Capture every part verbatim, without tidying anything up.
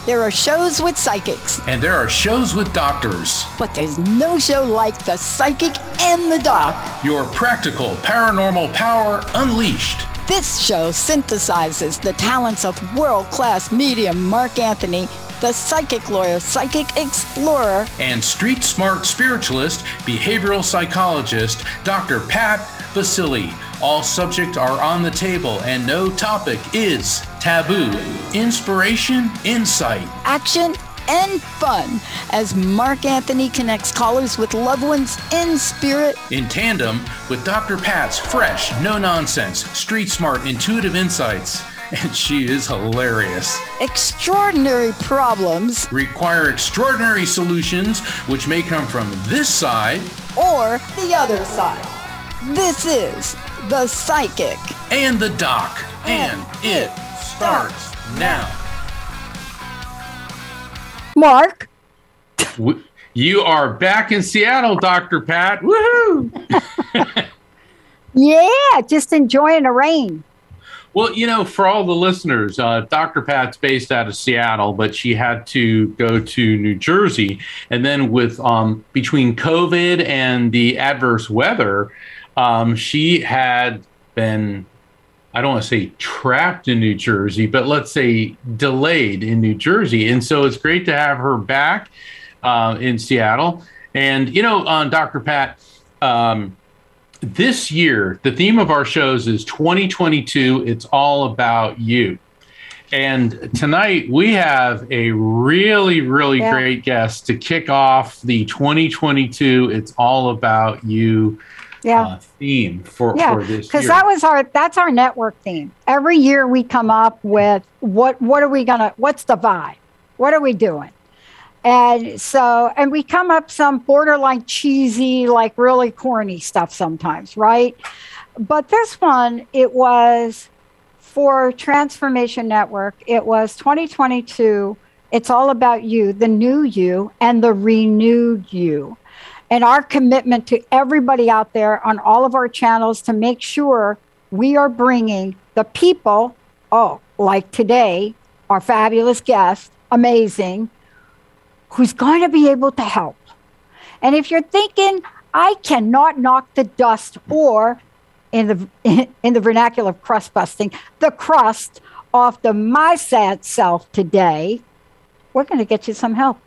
There are shows with psychics. And there are shows with doctors. But there's no show like The Psychic and the Doc. Your practical paranormal power unleashed. This show synthesizes the talents of world-class medium Mark Anthony, the psychic lawyer, psychic explorer, and street smart spiritualist, behavioral psychologist, Doctor Pat Baccili. All subjects are on the table and no topic is taboo. Inspiration, insight, action, and fun as Mark Anthony connects callers with loved ones in spirit. In tandem with Doctor Pat's fresh, no-nonsense, street smart, intuitive insights. And she is hilarious. Extraordinary problems require extraordinary solutions, which may come from this side or the other side. This is The Psychic and the Doc, and, and it starts now. Mark, you are back in Seattle, Doctor Pat. Woohoo! Yeah, just enjoying the rain. Well, you know, for all the listeners, uh, Doctor Pat's based out of Seattle, but she had to go to New Jersey. And then with um, between COVID and the adverse weather, um, she had been, I don't want to say trapped in New Jersey, but let's say delayed in New Jersey. And so it's great to have her back uh, in Seattle. And, you know, on Doctor Pat, um, this year, the theme of our shows is twenty twenty-two. It's all about you. And tonight we have a really, really yeah. great guest to kick off the twenty twenty-two. It's all about you yeah. uh, theme for, yeah, for this year. Because that was our that's our network theme. Every year we come up with what what are we gonna what's the vibe? What are we doing? And so, and we come up some borderline cheesy, like really corny stuff sometimes, right? But this one, it was for Transformation Network. It was twenty twenty-two. It's all about you, the new you, and the renewed you. And our commitment to everybody out there on all of our channels to make sure we are bringing the people, oh, like today, our fabulous guest, amazing, who's going to be able to help. And if you're thinking, I cannot knock the dust, or in the in, in the vernacular of crust busting, the crust off the my sad self today, we're going to get you some help.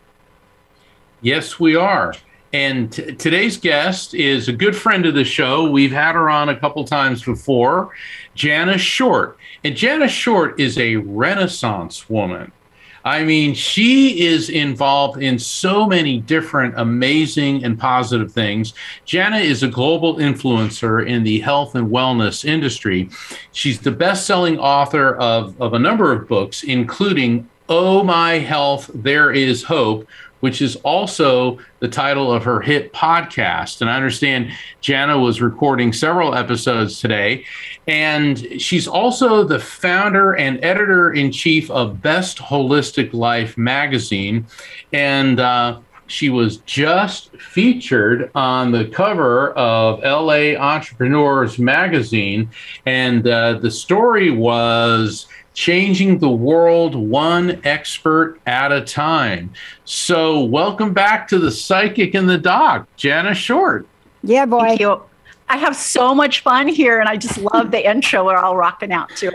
Yes, we are. And t- today's guest is a good friend of the show. We've had her on a couple times before, Jana Short. And Jana Short is a Renaissance woman. I mean, she is involved in so many different amazing and positive things. Jana is a global influencer in the health and wellness industry. She's the best-selling author of, of a number of books, including Oh My Health, There Is Hope, which is also the title of her hit podcast. And I understand Jana was recording several episodes today. And she's also the founder and editor-in-chief of Best Holistic Life magazine. And uh, she was just featured on the cover of L A Entrepreneurs magazine. And uh, the story was changing the world one expert at a time. So welcome back to The Psychic and the Doc, Jana Short. Yeah, boy. Thank you. I have so much fun here, and I just love the intro. We're all rocking out to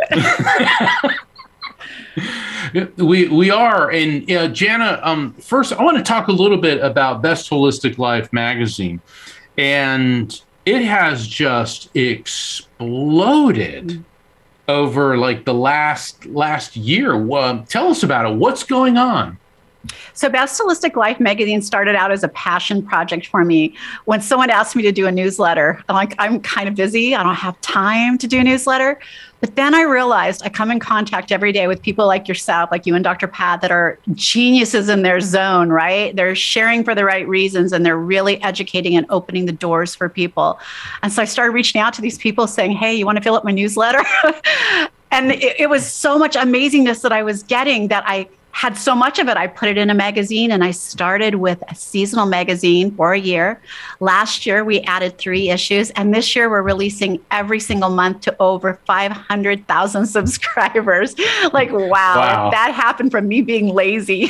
it. we we are. And uh, Jana, um, first, I want to talk a little bit about Best Holistic Life magazine. And it has just exploded over like the last last year. Uh, tell us about it. What's going on? So Best Holistic Life magazine started out as a passion project for me. When someone asked me to do a newsletter, I'm like, I'm kind of busy. I don't have time to do a newsletter. But then I realized I come in contact every day with people like yourself, like you and Doctor Pat, that are geniuses in their zone, right? They're sharing for the right reasons, and they're really educating and opening the doors for people. And so I started reaching out to these people saying, hey, you want to fill up my newsletter? And it, it was so much amazingness that I was getting that I had so much of it, I put it in a magazine, and I started with a seasonal magazine for a year. Last year, we added three issues, and this year we're releasing every single month to over five hundred thousand subscribers. Like, wow, Wow. that happened from me being lazy.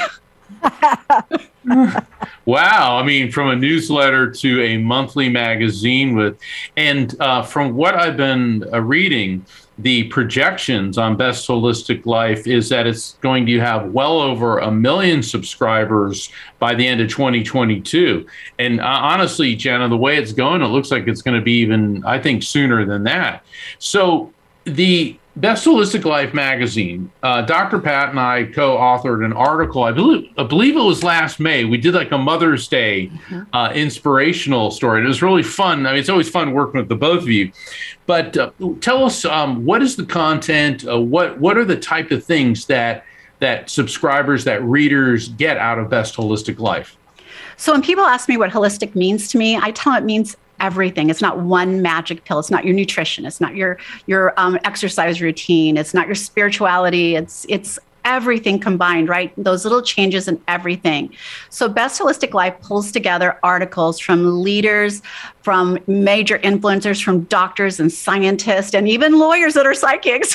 Wow. I mean, from a newsletter to a monthly magazine with, and uh, from what I've been uh, reading, the projections on Best Holistic Life is that it's going to have well over a million subscribers by the end of twenty twenty-two. And uh, honestly, Jana, the way it's going, it looks like it's going to be even, I think, sooner than that. So the Best Holistic Life magazine, uh, Doctor Pat and I co-authored an article, I believe, I believe it was last May. We did like a Mother's Day uh, inspirational story. It was really fun. I mean, it's always fun working with the both of you. But uh, tell us, um, what is the content? Uh, what what are the type of things that that subscribers, that readers get out of Best Holistic Life? So when people ask me what holistic means to me, I tell them it means everything. It's not one magic pill. It's not your nutrition. It's not your your um, exercise routine. It's not your spirituality. It's it's everything combined, right? Those little changes in everything. So Best Holistic Life pulls together articles from leaders, from major influencers, from doctors and scientists, and even lawyers that are psychics.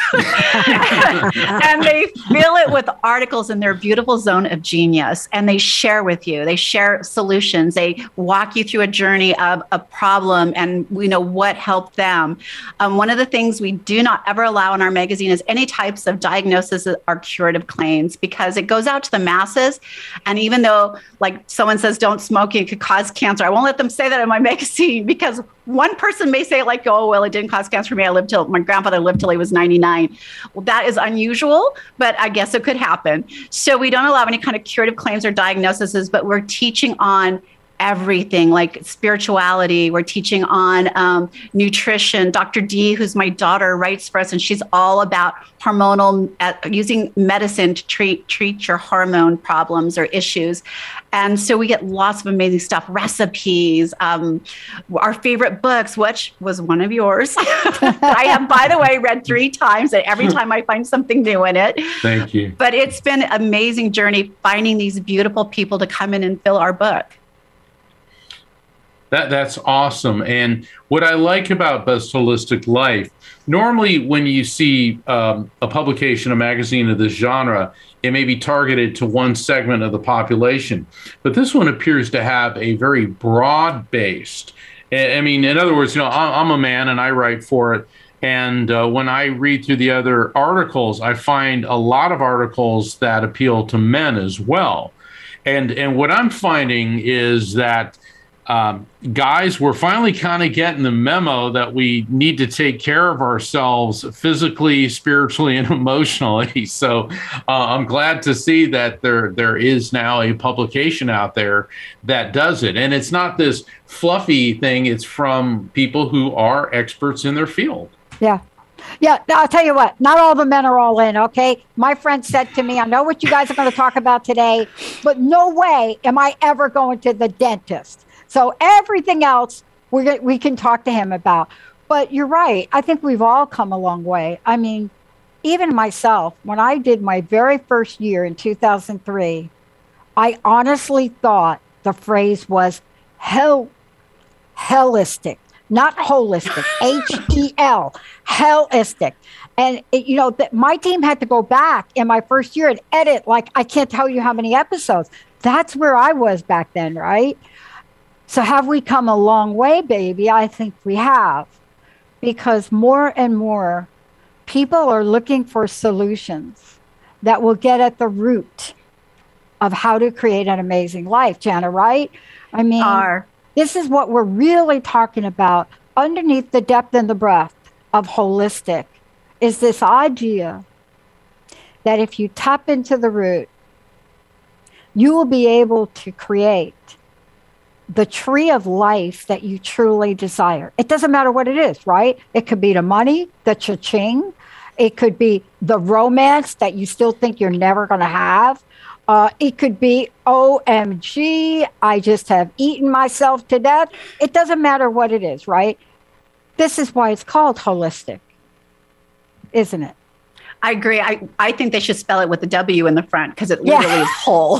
And they fill it with articles in their beautiful zone of genius. And they share with you. They share solutions. They walk you through a journey of a problem and we know what helped them. Um, one of the things we do not ever allow in our magazine is any types of diagnosis or curative claims, because it goes out to the masses. And even though, like, someone says don't smoke, it could cause cancer, I won't let them say that in my magazine, because one person may say it like, oh, well, it didn't cause cancer for me. I lived till, my grandfather lived till he was ninety-nine. Well, that is unusual, but I guess it could happen. So we don't allow any kind of curative claims or diagnoses, but we're teaching on everything, like spirituality. We're teaching on um, nutrition. Doctor D, who's my daughter, writes for us, and she's all about hormonal, uh, using medicine to treat treat your hormone problems or issues. And so we get lots of amazing stuff, recipes, um, our favorite books, which was one of yours. I have, by the way, read three times, and every time I find something new in it. Thank you. But it's been an amazing journey finding these beautiful people to come in and fill our book. That that's awesome. And what I like about Best Holistic Life, normally when you see um, a publication, a magazine of this genre, it may be targeted to one segment of the population. But this one appears to have a very broad-based, I mean, in other words, you know, I'm a man and I write for it. And uh, when I read through the other articles, I find a lot of articles that appeal to men as well. And and what I'm finding is that Um, guys, we're finally kind of getting the memo that we need to take care of ourselves physically, spiritually, and emotionally. So uh, I'm glad to see that there there is now a publication out there that does it. And it's not this fluffy thing. It's from people who are experts in their field. Yeah. Yeah, I'll tell you what, not all the men are all in, okay? My friend said to me, I know what you guys are going to talk about today, but no way am I ever going to the dentist. So everything else we we can talk to him about. But you're right. I think we've all come a long way. I mean, even myself, when I did my very first year in two thousand three, I honestly thought the phrase was hell, hellistic, not holistic, H E L, hellistic. And, it, you know, th- my team had to go back in my first year and edit, like, I can't tell you how many episodes. That's where I was back then, right? So have we come a long way, baby? I think we have, because more and more people are looking for solutions that will get at the root of how to create an amazing life, Jana, right? I mean, Are. This is what we're really talking about. Underneath the depth and the breadth of holistic is this idea that if you tap into the root, you will be able to create the tree of life that you truly desire. It doesn't matter what it is, right? It could be the money, the cha-ching. It could be the romance that you still think you're never going to have. Uh, it could be, O M G, I just have eaten myself to death. It doesn't matter what it is, right? This is why it's called holistic, isn't it? I agree. I, I think they should spell it with a W in the front because it literally yeah. is whole.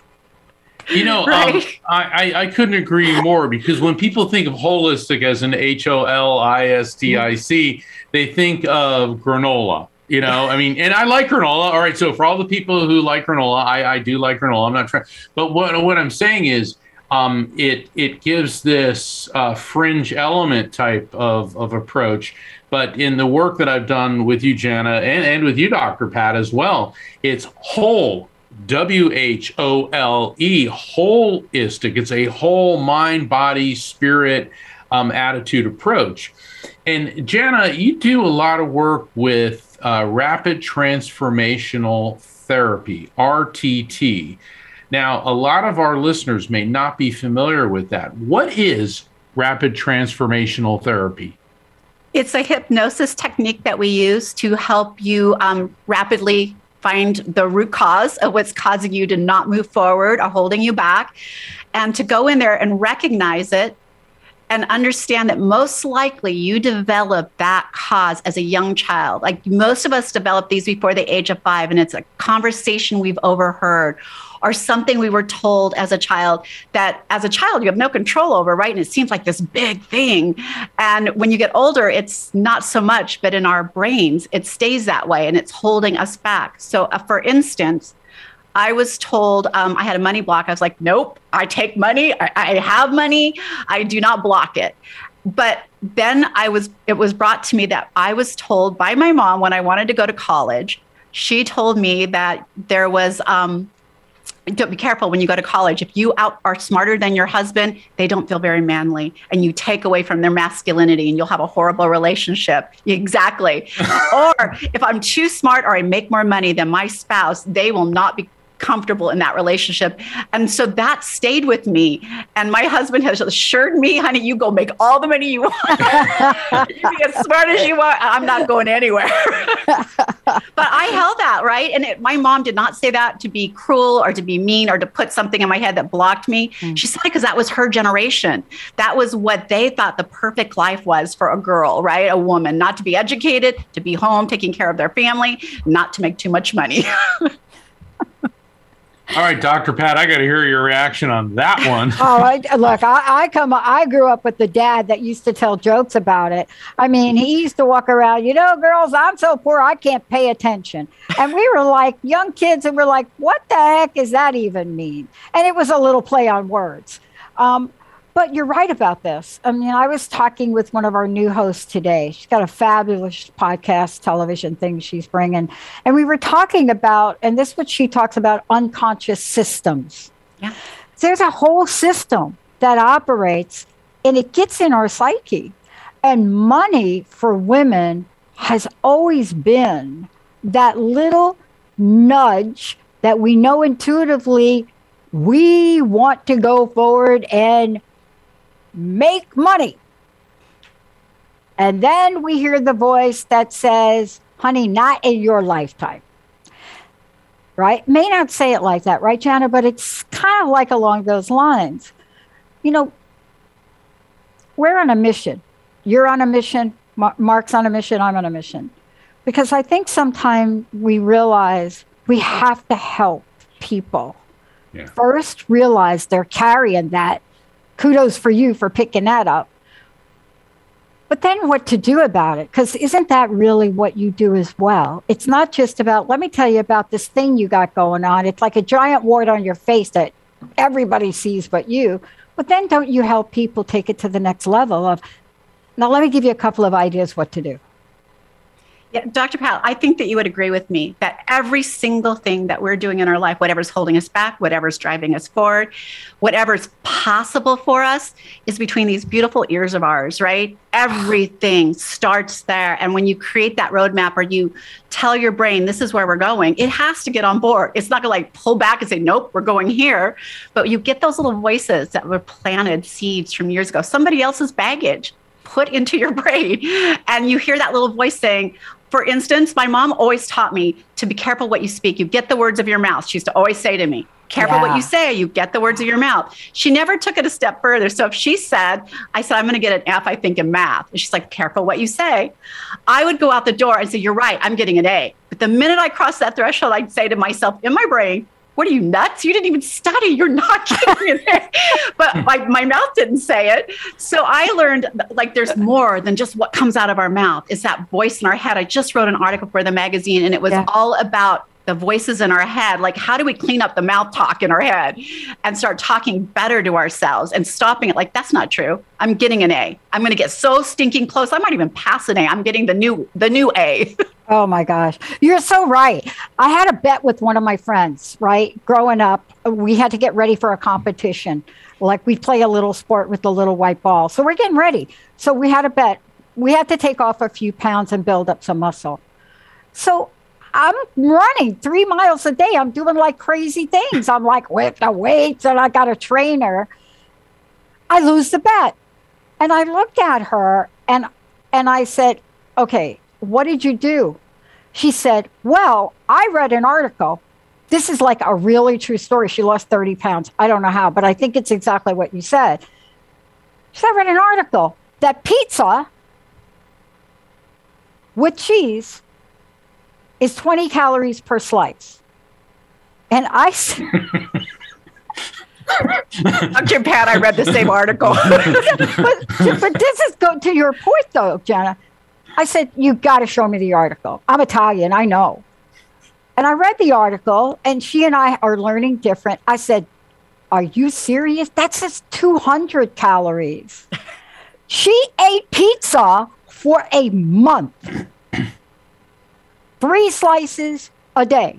You know, right? um, I, I, I couldn't agree more, because when people think of holistic as an H O L I S T I C, they think of granola. You know, I mean, and I like granola. All right. So for all the people who like granola, I, I do like granola. I'm not trying. But what, what I'm saying is um, it it gives this uh, fringe element type of, of approach. But in the work that I've done with you, Jana, and, and with you, Doctor Pat, as well, it's whole. W H O L E, holistic. It's a whole mind, body, spirit, um, attitude approach. And Jana, you do a lot of work with uh, rapid transformational therapy, R T T. Now, a lot of our listeners may not be familiar with that. What is rapid transformational therapy? It's a hypnosis technique that we use to help you um, rapidly find the root cause of what's causing you to not move forward or holding you back, and to go in there and recognize it and understand that most likely you developed that cause as a young child. Like most of us develop these before the age of five, and it's a conversation we've overheard or something we were told as a child that as a child you have no control over, right? And it seems like this big thing. And when you get older, it's not so much, but in our brains, it stays that way and it's holding us back. So uh, for instance, I was told um, I had a money block. I was like, nope, I take money. I, I have money. I do not block it. But then I was, it was brought to me that I was told by my mom when I wanted to go to college, she told me that there was, um, don't be careful when you go to college. If you out are smarter than your husband, they don't feel very manly, and you take away from their masculinity and you'll have a horrible relationship. Exactly. Or if I'm too smart or I make more money than my spouse, they will not be comfortable in that relationship. And so that stayed with me. And my husband has assured me, honey, you go make all the money you want. You be as smart as you are. I'm not going anywhere. But I held that, right? And it, my mom did not say that to be cruel or to be mean or to put something in my head that blocked me. Mm. She said it because that was her generation. That was what they thought the perfect life was for a girl, right? A woman, not to be educated, to be home, taking care of their family, not to make too much money. All right, Doctor Pat, I got to hear your reaction on that one. oh, I, look, I, I come, I grew up with the dad that used to tell jokes about it. I mean, he used to walk around, you know, girls, I'm so poor, I can't pay attention. And we were like young kids and we're like, what the heck does that even mean? And it was a little play on words. Um, But you're right about this. I mean, I was talking with one of our new hosts today. She's got a fabulous podcast, television thing she's bringing. And we were talking about, and this is what she talks about, unconscious systems. Yeah. There's a whole system that operates, and it gets in our psyche. And money for women has always been that little nudge that we know intuitively we want to go forward and make money. And then we hear the voice that says, honey, not in your lifetime. Right? May not say it like that, right, Jana? But it's kind of like along those lines. You know, we're on a mission. You're on a mission. Mark's on a mission. I'm on a mission. Because I think sometimes we realize we have to help people. Yeah. First, realize they're carrying that. Kudos for you for picking that up. But then what to do about it? Because isn't that really what you do as well? It's not just about, let me tell you about this thing you got going on. It's like a giant wart on your face that everybody sees but you. But then don't you help people take it to the next level of, now let me give you a couple of ideas what to do. Yeah, Doctor Pat, I think that you would agree with me that every single thing that we're doing in our life, whatever's holding us back, whatever's driving us forward, whatever's possible for us is between these beautiful ears of ours, right? Everything starts there. And when you create that roadmap or you tell your brain, this is where we're going, it has to get on board. It's not going to like pull back and say, nope, we're going here. But you get those little voices that were planted seeds from years ago, somebody else's baggage put into your brain. And you hear that little voice saying, for instance, my mom always taught me to be careful what you speak. You get the words of your mouth. She used to always say to me, Careful Yeah. what you say. You get the words of your mouth. She never took it a step further. So if she said, I said, I'm going to get an F, I think, in math. And she's like, careful what you say. I would go out the door and say, you're right, I'm getting an A. But the minute I crossed that threshold, I'd say to myself in my brain, what are you, nuts? You didn't even study. You're not getting an A. But my, my mouth didn't say it. So I learned, like, there's more than just what comes out of our mouth. It's that voice in our head. I just wrote an article for the magazine, and it was Yeah. all about the voices in our head. Like, how do we clean up the mouth talk in our head and start talking better to ourselves and stopping it? Like, that's not true. I'm getting an A. I'm going to get so stinking close. I might even pass an A. I'm getting the new, the new A. Oh my gosh. You're so right. I had a bet with one of my friends, right? Growing up, we had to get ready for a competition. Like, we play a little sport with the little white ball. So we're getting ready. So we had a bet. We had to take off a few pounds and build up some muscle. So I'm running three miles a day. I'm doing like crazy things. I'm like with the weights, and I got a trainer. I lose the bet. And I looked at her and and I said, okay, what did you do? She said, well, I read an article. This is like a really true story. She lost thirty pounds. I don't know how, but I think it's exactly what you said. She said, I read an article that pizza with cheese is twenty calories per slice. And I said, Doctor Pat, I read the same article. but, but this is go to your point, though, Jenna. I said, you got to show me the article. I'm Italian, I know. And I read the article, and she and I are learning different. I said, are you serious? That says two hundred calories. She ate pizza for a month. Three slices a day.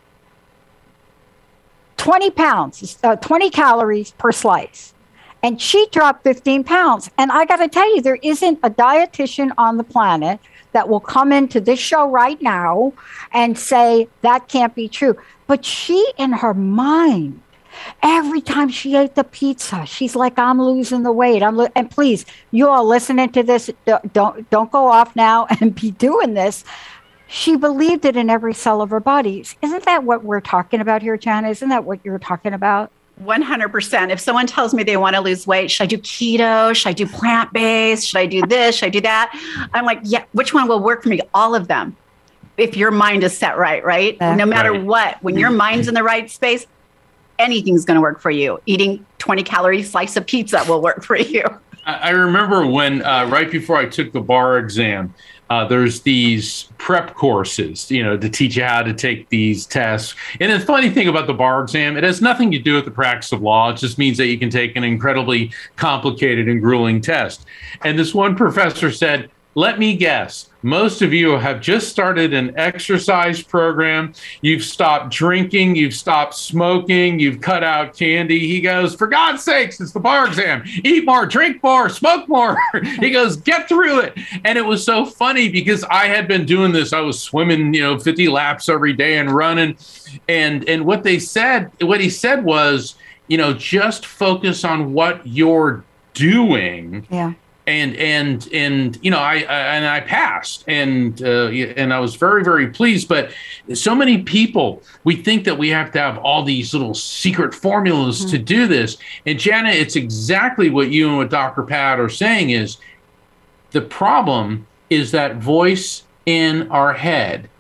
twenty pounds, uh, twenty calories per slice. And she dropped fifteen pounds. And I got to tell you, there isn't a dietitian on the planet that will come into this show right now and say that can't be true. But she, in her mind, every time she ate the pizza, she's like, I'm losing the weight. I'm lo-. And please, you all listening to this, don't, don't go off now and be doing this. She believed it in every cell of her body. Isn't that what we're talking about here, Jana? Isn't that what you're talking about? one hundred percent. If someone tells me they want to lose weight, should I do keto? Should I do plant-based? Should I do this? Should I do that? I'm like, yeah, which one will work for me? All of them. If your mind is set right, right? Yeah. No matter Right. what, when your mind's in the right space, anything's going to work for you. Eating twenty calorie slice of pizza will work for you. I I remember when, uh, right before I took the bar exam, uh, there's these prep courses, you know, to teach you how to take these tests. And the funny thing about the bar exam, it has nothing to do with the practice of law. It just means that you can take an incredibly complicated and grueling test. And this one professor said, let me guess, most of you have just started an exercise program. You've stopped drinking. You've stopped smoking. You've cut out candy. He goes, for God's sakes, it's the bar exam. Eat more, drink more, smoke more. He goes, get through it. And it was so funny because I had been doing this. I was swimming, you know, fifty laps every day and running. And, and what they said, what he said was, you know, just focus on what you're doing. Yeah. And and and you know I, I and I passed and uh, and I was very very pleased. But so many people, we think that we have to have all these little secret formulas mm-hmm. to do this. And Jana, it's exactly what you and what Doctor Pat are saying is the problem is that voice in our head.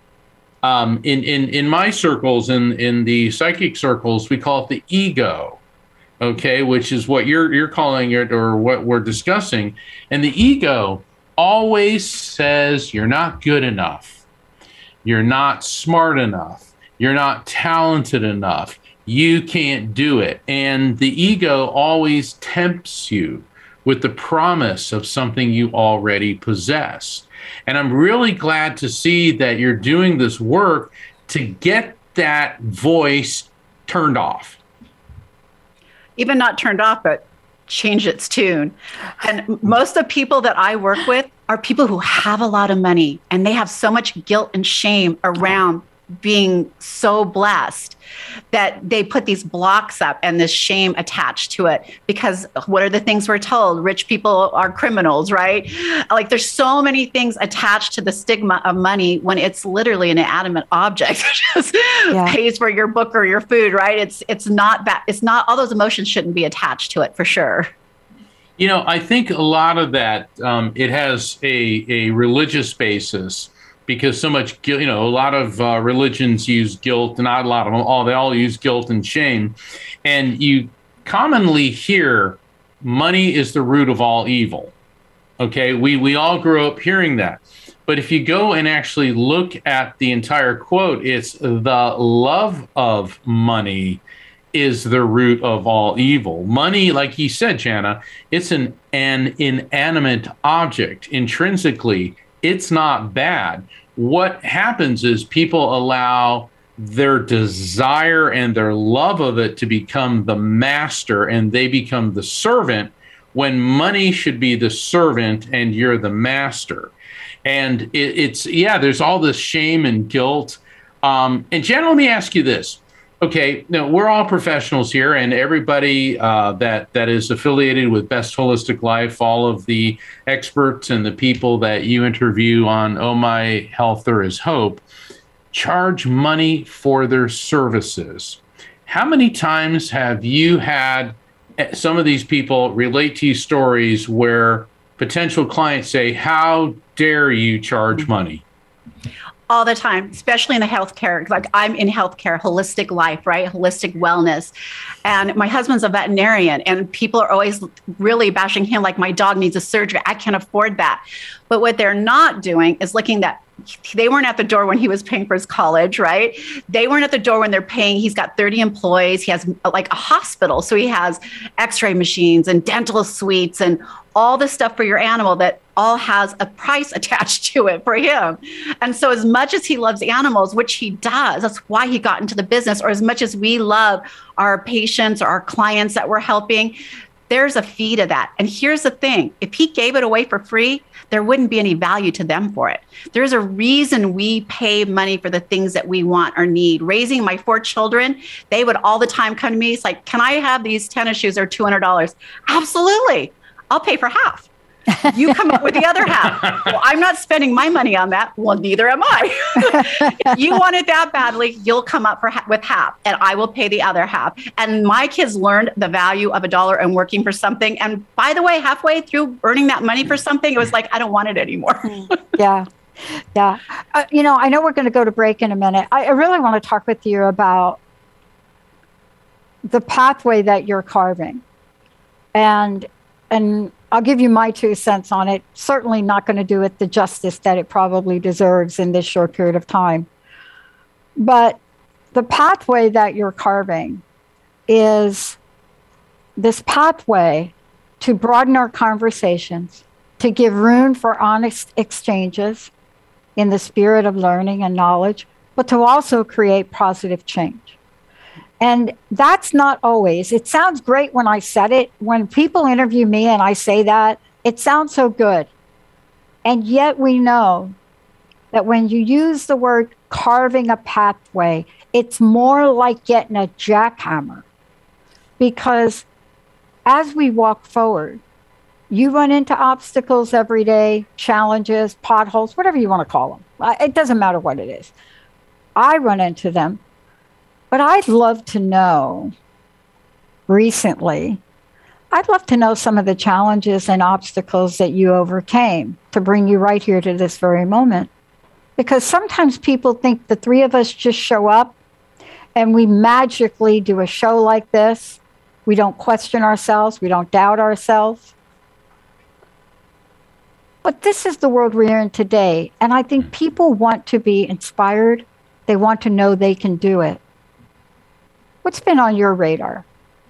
Um, in in in my circles, in in the psychic circles, we call it the ego. Okay, which is what you're you're calling it or what we're discussing. And the ego always says you're not good enough. You're not smart enough. You're not talented enough. You can't do it. And the ego always tempts you with the promise of something you already possess. And I'm really glad to see that you're doing this work to get that voice turned off. Even not turned off, but change its tune. And most of the people that I work with are people who have a lot of money and they have so much guilt and shame around being so blessed that they put these blocks up and this shame attached to it. Because what are the things we're told? Rich people are criminals, right? Like there's so many things attached to the stigma of money when it's literally an inanimate object. It just yeah. pays for your book or your food, right? It's it's not that, it's not, all those emotions shouldn't be attached to it for sure. You know, I think a lot of that, um, it has a, a religious basis. Because so much, you know, a lot of uh, religions use guilt, not a lot of them, all they all use guilt and shame. And you commonly hear money is the root of all evil. Okay, we, we all grew up hearing that. But if you go and actually look at the entire quote, it's the love of money is the root of all evil. Money, like you said, Jana, it's an, an inanimate object. Intrinsically, it's not bad. What happens is people allow their desire and their love of it to become the master, and they become the servant when money should be the servant and you're the master. And it, it's, yeah, there's all this shame and guilt. Um, and Jen, let me ask you this. Okay, now we're all professionals here, and everybody uh, that that is affiliated with Best Holistic Life, all of the experts and the people that you interview on Oh My Health, There Is Hope, charge money for their services. How many times have you had some of these people relate to you stories where potential clients say, "How dare you charge money?" All the time, especially in the healthcare. Like I'm in healthcare, holistic life, right? Holistic wellness. And my husband's a veterinarian, and people are always really bashing him like, my dog needs a surgery. I can't afford that. But what they're not doing is looking that they weren't at the door when he was paying for his college, right? They weren't at the door when they're paying. He's got thirty employees. He has like a hospital. So he has x-ray machines and dental suites and all this stuff for your animal that all has a price attached to it for him. And so as much as he loves animals, which he does, that's why he got into the business, or as much as we love our patients or our clients that we're helping, there's a fee to that. And here's the thing, if he gave it away for free, there wouldn't be any value to them for it. There's a reason we pay money for the things that we want or need. Raising my four children, they would all the time come to me. It's like, can I have these tennis shoes? They're two hundred dollars. Absolutely. I'll pay for half. You come up with the other half. Well, I'm not spending my money on that. Well, neither am I. If you want it that badly, you'll come up for ha- with half, and I will pay the other half. And my kids learned the value of a dollar and working for something. And by the way, halfway through earning that money for something, it was like, I don't want it anymore. Yeah. Yeah. Uh, you know, I know we're going to go to break in a minute. I, I really want to talk with you about the pathway that you're carving. And And I'll give you my two cents on it. Certainly not going to do it the justice that it probably deserves in this short period of time. But the pathway that you're carving is this pathway to broaden our conversations, to give room for honest exchanges in the spirit of learning and knowledge, but to also create positive change. And that's not always. It sounds great when I said it. When people interview me and I say that, it sounds so good. And yet we know that when you use the word carving a pathway, it's more like getting a jackhammer. Because as we walk forward, you run into obstacles every day, challenges, potholes, whatever you want to call them. It doesn't matter what it is. I run into them. But I'd love to know, recently, I'd love to know some of the challenges and obstacles that you overcame to bring you right here to this very moment. Because sometimes people think the three of us just show up and we magically do a show like this. We don't question ourselves. We don't doubt ourselves. But this is the world we're in today. And I think people want to be inspired. They want to know they can do it. What's been on your radar?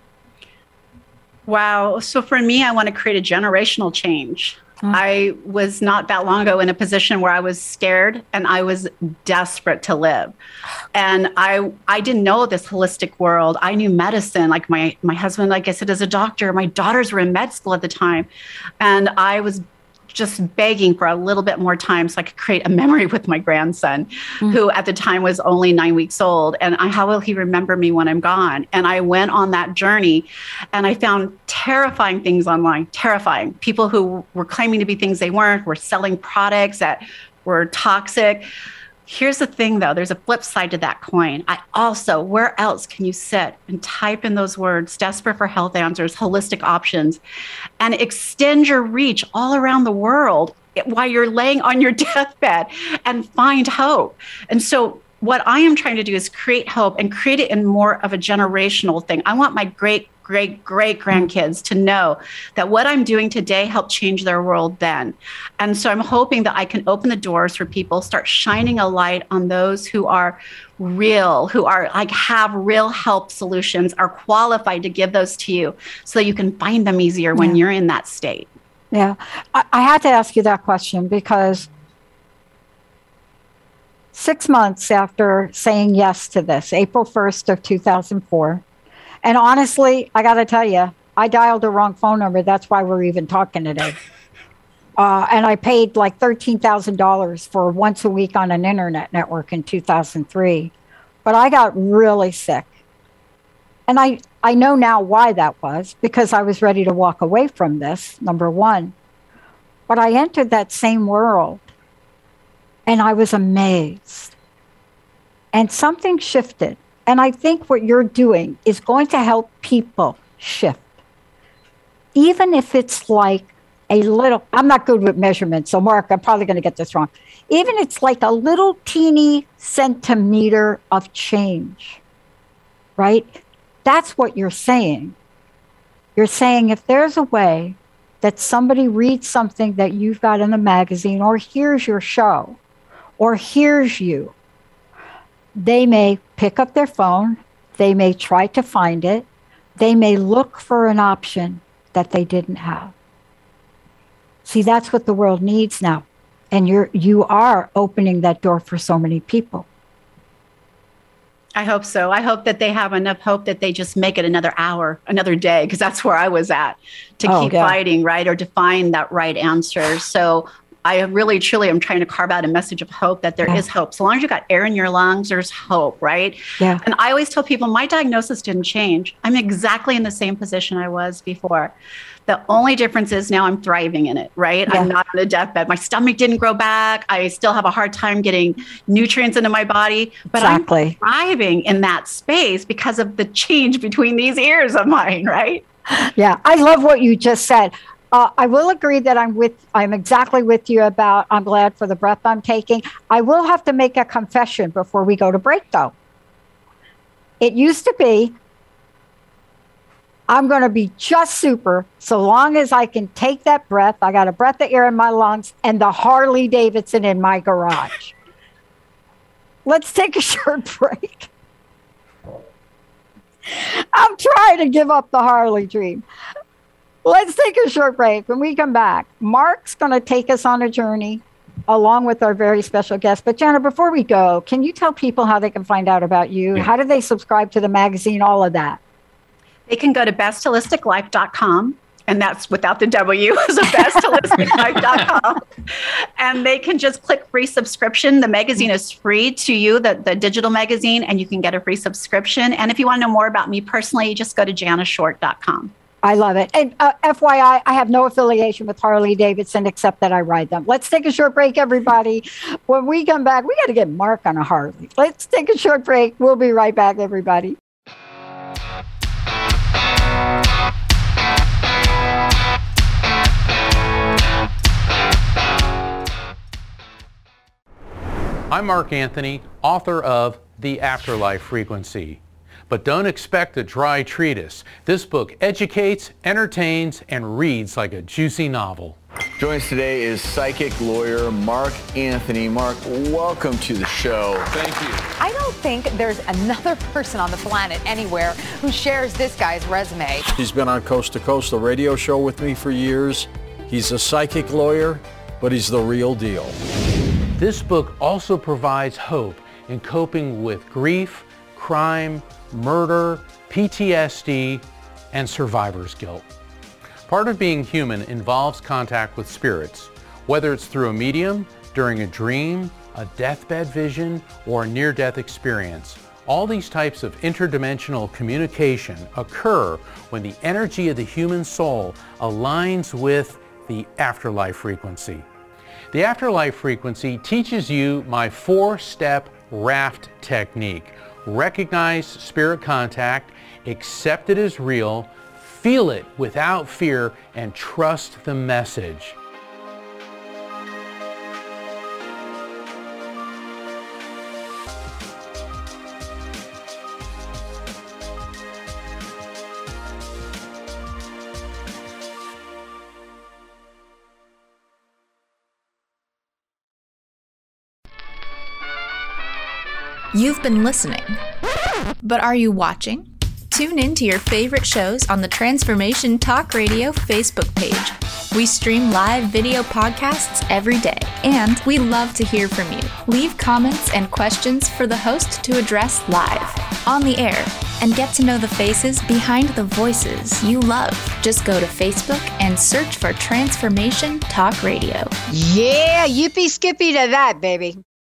Wow. So for me, I want to create a generational change. Mm. I was not that long ago in a position where I was scared and I was desperate to live. And I I didn't know this holistic world. I knew medicine. Like my, my husband, like I said, is a doctor. My daughters were in med school at the time. And I was just begging for a little bit more time so I could create a memory with my grandson, mm-hmm. who at the time was only nine weeks old. And I, how will he remember me when I'm gone? And I went on that journey and I found terrifying things online, terrifying. People who were claiming to be things they weren't, were selling products that were toxic. Here's the thing, though. There's a flip side to that coin. I also, where else can you sit and type in those words, desperate for health answers, holistic options, and extend your reach all around the world while you're laying on your deathbed and find hope? And so what I am trying to do is create hope and create it in more of a generational thing. I want my great great, great grandkids to know that what I'm doing today helped change their world then. And so I'm hoping that I can open the doors for people, start shining a light on those who are real, who are like have real help solutions, are qualified to give those to you so that you can find them easier when yeah. you're in that state. Yeah. I, I had to ask you that question because six months after saying yes to this, April first of two thousand four, and honestly, I got to tell you, I dialed the wrong phone number. That's why we're even talking today. Uh, and I paid like thirteen thousand dollars for once a week on an internet network in two thousand three. But I got really sick. And I, I know now why that was, because I was ready to walk away from this, number one. But I entered that same world and I was amazed. And something shifted. And I think what you're doing is going to help people shift. Even if it's like a little, I'm not good with measurements, so Mark, I'm probably going to get this wrong. Even it's like a little teeny centimeter of change, right? That's what you're saying. You're saying if there's a way that somebody reads something that you've got in the magazine or hears your show or hears you, they may pick up their phone, they may try to find it, they may look for an option that they didn't have. See, that's what the world needs now. And you're you are opening that door for so many people. I hope so. I hope that they have enough hope that they just make it another hour, another day, because that's where I was at, to oh, keep yeah. fighting, right? Or to find that right answer. So I really, truly am trying to carve out a message of hope that there yeah. is hope. So long as you got air in your lungs, there's hope, right? Yeah. And I always tell people my diagnosis didn't change. I'm exactly in the same position I was before. The only difference is now I'm thriving in it, right? Yeah. I'm not on a deathbed. My stomach didn't grow back. I still have a hard time getting nutrients into my body, but exactly. I'm thriving in that space because of the change between these ears of mine, right? Yeah, I love what you just said. Uh, I will agree that I'm with, I'm exactly with you about, I'm glad for the breath I'm taking. I will have to make a confession before we go to break, though. It used to be, I'm going to be just super so long as I can take that breath. I got a breath of air in my lungs and the Harley Davidson in my garage. Let's take a short break. I'm trying to give up the Harley dream. Let's take a short break. When we come back, Mark's going to take us on a journey along with our very special guest. But Jana, before we go, can you tell people how they can find out about you? Yeah. How do they subscribe to the magazine? All of that. They can go to best holistic life dot com, and that's without the W, so best holistic life dot com. And they can just click free subscription. The magazine is free to you, the, the digital magazine, and you can get a free subscription. And if you want to know more about me personally, just go to jana short dot com. I love it. And uh, F Y I, I have no affiliation with Harley Davidson except that I ride them. Let's take a short break, everybody. When we come back, we got to get Mark on a Harley. Let's take a short break. We'll be right back, everybody. I'm Mark Anthony, author of The Afterlife Frequency. But don't expect a dry treatise. This book educates, entertains, and reads like a juicy novel. Joining us today is psychic lawyer Mark Anthony. Mark, welcome to the show. Thank you. I don't think there's another person on the planet anywhere who shares this guy's resume. He's been on Coast to Coast, the radio show with me for years. He's a psychic lawyer, but he's the real deal. This book also provides hope in coping with grief, crime, murder, P T S D, and survivor's guilt. Part of being human involves contact with spirits. whether it's through a medium, during a dream, a deathbed vision, or a near-death experience. All these types of interdimensional communication occur when the energy of the human soul aligns with the afterlife frequency. The afterlife frequency teaches you my four-step raft technique. Recognize spirit contact, accept it as real, feel it without fear, and trust the message. You've been listening, but are you watching? Tune in to your favorite shows on the Transformation Talk Radio Facebook page. We stream live video podcasts every day, and we love to hear from you. Leave comments and questions for the host to address live, on the air, and get to know the faces behind the voices you love. Just go to Facebook and search for Transformation Talk Radio. Yeah, yippee skippy to that, baby.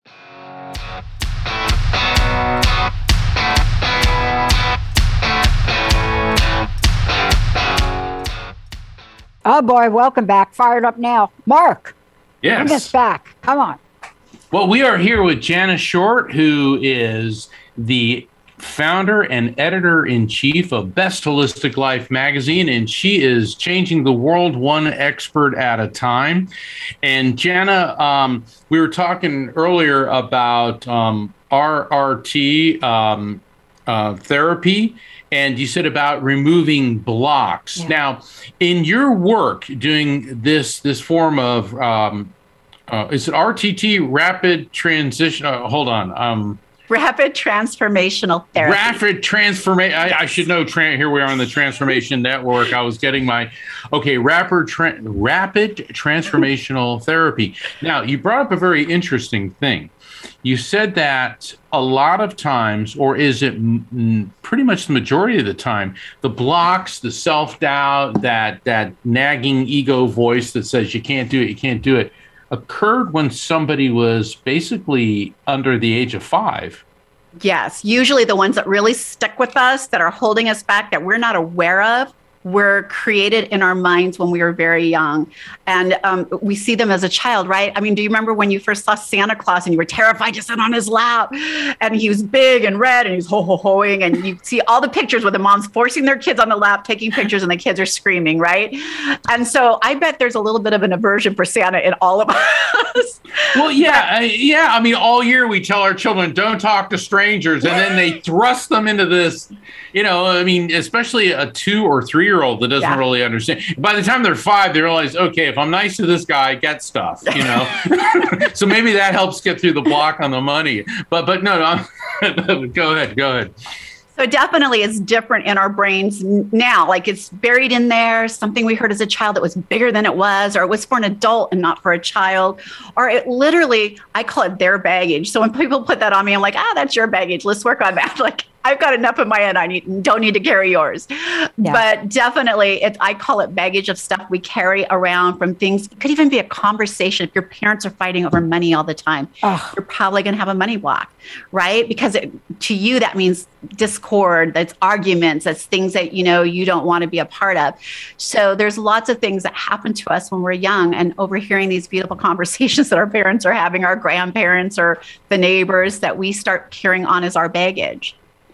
Oh boy, welcome back. Fired up now. Mark, yes. Bring us back. Come on. Well, we are here with Janice Short, who is the founder and editor-in-chief of Best Holistic Life magazine, and she is changing the world one expert at a time. And Jana, um, we were talking earlier about um, R R T um, uh, therapy, and you said about removing blocks. Yeah. Now, in your work doing this this form of, um, uh, is it R T T, rapid transition? Uh, hold on. Um, Rapid transformational therapy. Rapid transformation. I, I should know. Tra- here we are on the Transformation Network. I was getting my, okay, rapid, tra- rapid transformational therapy. Now, you brought up a very interesting thing. You said that a lot of times, or is it m- pretty much the majority of the time, the blocks, the self-doubt, that that nagging ego voice that says you can't do it, you can't do it, occurred when somebody was basically under the age of five. Yes, usually the ones that really stick with us, that are holding us back, that we're not aware of, were created in our minds when we were very young. And um, we see them as a child, right? I mean, do you remember when you first saw Santa Claus and you were terrified to sit on his lap, and he was big and red and he's ho-ho-hoing, and you see all the pictures where the moms forcing their kids on the lap, taking pictures, and the kids are screaming, right? And so I bet there's a little bit of an aversion for Santa in all of us. Well, yeah, uh, yeah. I mean, all year we tell our children, don't talk to strangers, and then they thrust them into this, you know, I mean, especially a two or three year old that doesn't yeah. really understand. By the time they're five, they realize, okay, if I'm nice to this guy, I get stuff, you know. So maybe that helps get through the block on the money. But but no, no go ahead, go ahead. So definitely it's different in our brains now. Like it's buried in there, something we heard as a child that was bigger than it was, or it was for an adult and not for a child. Or it literally, I call it their baggage. So when people put that on me, I'm like, ah, that's your baggage. Let's work on that. Like I've got enough in my head. I need, don't need to carry yours. Yeah. But definitely, it, I call it baggage of stuff we carry around from things. It could even be a conversation. If your parents are fighting over money all the time, oh. you're probably going to have a money block, right? Because it, to you, that means discord, that's arguments, that's things that, you know, you don't want to be a part of. So there's lots of things that happen to us when we're young, and overhearing these beautiful conversations that our parents are having, our grandparents or the neighbors, that we start carrying on as our baggage.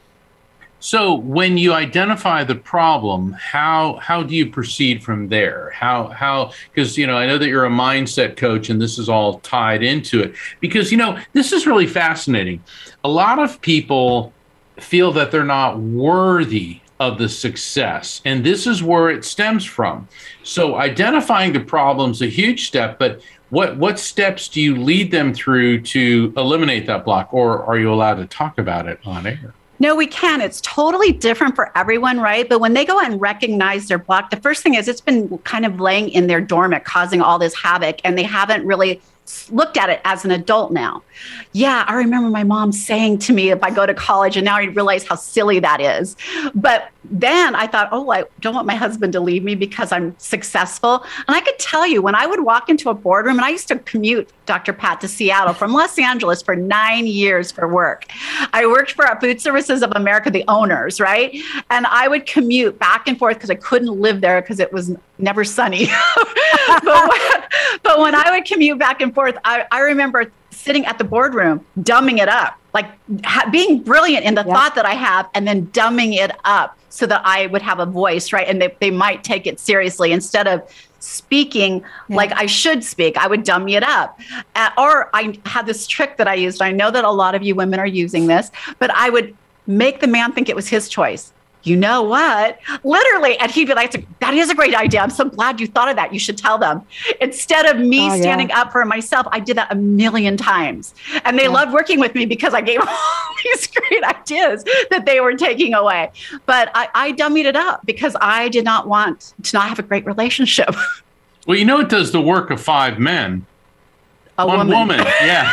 So when you identify the problem, how how do you proceed from there? How how because you know I know that you're a mindset coach, and this is all tied into it, because you know this is really fascinating. A lot of people feel that they're not worthy of the success, and this is where it stems from. So identifying the problem is a huge step, but what what steps do you lead them through to eliminate that block, or are you allowed to talk about it on air? No, we can. It's totally different for everyone, right? But when they go and recognize their block, the first thing is it's been kind of laying in their dormant, causing all this havoc, and they haven't really looked at it as an adult now. Yeah, I remember my mom saying to me if I go to college, and now I realize how silly that is. But then I thought, oh, I don't want my husband to leave me because I'm successful. And I could tell you, when I would walk into a boardroom, and I used to commute, Doctor Pat, to Seattle from Los Angeles for nine years for work. I worked for Food Services of America, the owners, right? And I would commute back and forth because I couldn't live there because it was never sunny. but, when, but when I would commute back and forth, I, I remember sitting at the boardroom, dumbing it up, like ha- being brilliant in the yep. thought that I have, and then dumbing it up so that I would have a voice, right? And they, they might take it seriously instead of speaking yeah. like I should speak. I would dummy it up. Uh, or I had this trick that I used. I know that a lot of you women are using this, but I would make the man think it was his choice. You know what? Literally. And he'd be like, that is a great idea. I'm so glad you thought of that. You should tell them. Instead of me oh, standing yeah. up for myself, I did that a million times. And they yeah. loved working with me because I gave them all these great ideas that they were taking away. But I, I dummied it up because I did not want to not have a great relationship. Well, you know, it does the work of five men. A One woman. woman, yeah.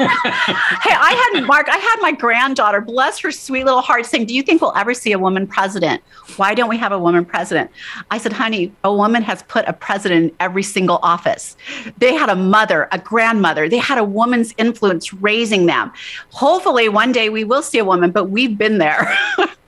Hey, I had Mark, I had my granddaughter, bless her sweet little heart, saying, do you think we'll ever see a woman president? Why don't we have a woman president? I said, honey, a woman has put a president in every single office. They had a mother, a grandmother. They had a woman's influence raising them. Hopefully one day we will see a woman, but we've been there.